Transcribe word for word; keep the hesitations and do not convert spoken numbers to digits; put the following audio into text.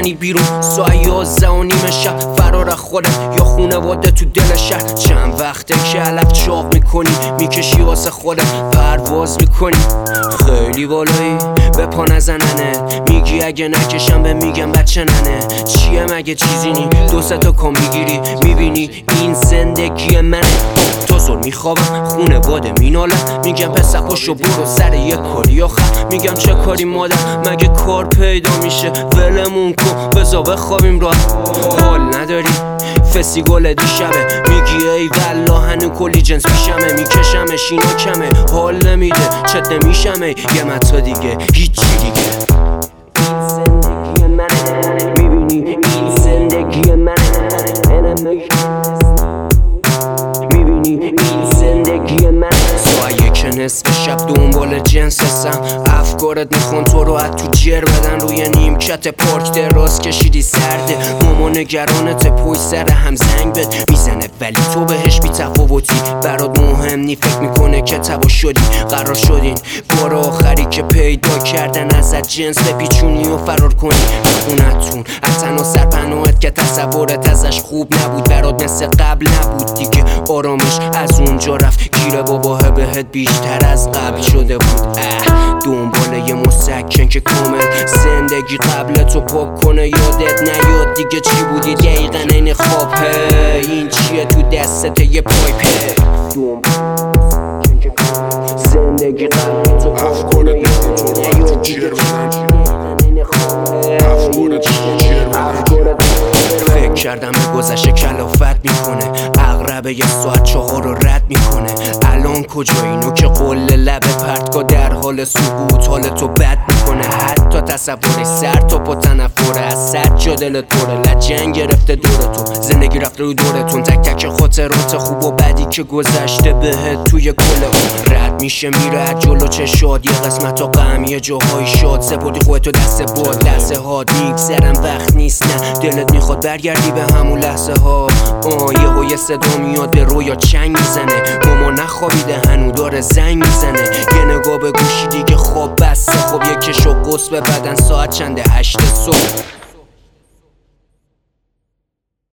میزنی بیرون ساعت یازده و نیم شب فرار خودت یا خونواده تو دل شهر. چند وقته که علف چاق میکنی میکشی واسه خودت پرواز میکنی خیلی بالایی به پا نزننه میگی اگه نکشم به میگم بچه ننه چیه مگه چیزی نی دو سه تا کام میگیری میبینی این زندگی منه. تا زور میخوابم خونه باده مینالم میگم پسر پاشو برو سر یه کاری آخر میگم چه کاری مادر مگه کار پیدا میشه ولمون کن بزا بخوابیم را حال نداری فسی گل دیشبه میگی ای والله هنو کلی جنس پیشمه میکشمش اینا کمه حال نمیده چت نمیشمه یه متا دیگه هیچی دیگه. این زندگی منه میبینی این زندگی منه میبینی این زندگی منه سایه که نصف شب دنبال جنس هستم افکارت میخوان تو رو از تو جر بدن روی نیمکت پارک دراز کشیدی سرده ماما نگرانت پشت سر هم زنگ بد میزنه ولی تو بهش بی تفاوتی برات مهم نی فکر میکنه که تبا شدی قرار شدین بار آخری که پیدا کردن ازت جنس بپیچونی و فرار کنی خونتون از تنها سرپناهت که تصورت ازش خوب نبود برات مثل قبل نبود دیگه آرامش از اونجا رفت گیره باباه بهت بیشتر از قبل شده بود اه دنبال یه مسکن که کامل زندگی قبل تو پاک کنه یادت نیاد دیگه چی بودی دقیقا این خواب این چیه تو دستت یه پایپه زندگی قبل تو پاک کنه یادت نیاد دیگه فکر کردم به گذشته کلافت میکنه اقربه یه ساعت چهار رو رد میکنه الان کجا اینو که قل لب پرتگاه در حال سقوط حال تو بد میکنه حتی تصوری سر تا پا تنفره از صد جا دل توره لجنگ گرفته دور تو زندگی رفته رو دورتون تک تک خاطرات خوب و بدی که گذشته بهت توی کل اون رد میشه میره جلو چشاد یه قسمت ها غم یه جاهای شاد سپردی خودتو دست باد لحظه ها میگذرم وقت نیست نه دلت میخواد برگردی به همون لحظه ها آه یه ها یه صدا میاد به رویا چنگ میزنه ماما نخوابیده هنو داره زنگ میزنه یه نگاه به گوشی دیگه خواب بسته خب یه کش و قص به بدن ساعت چنده هشت صبح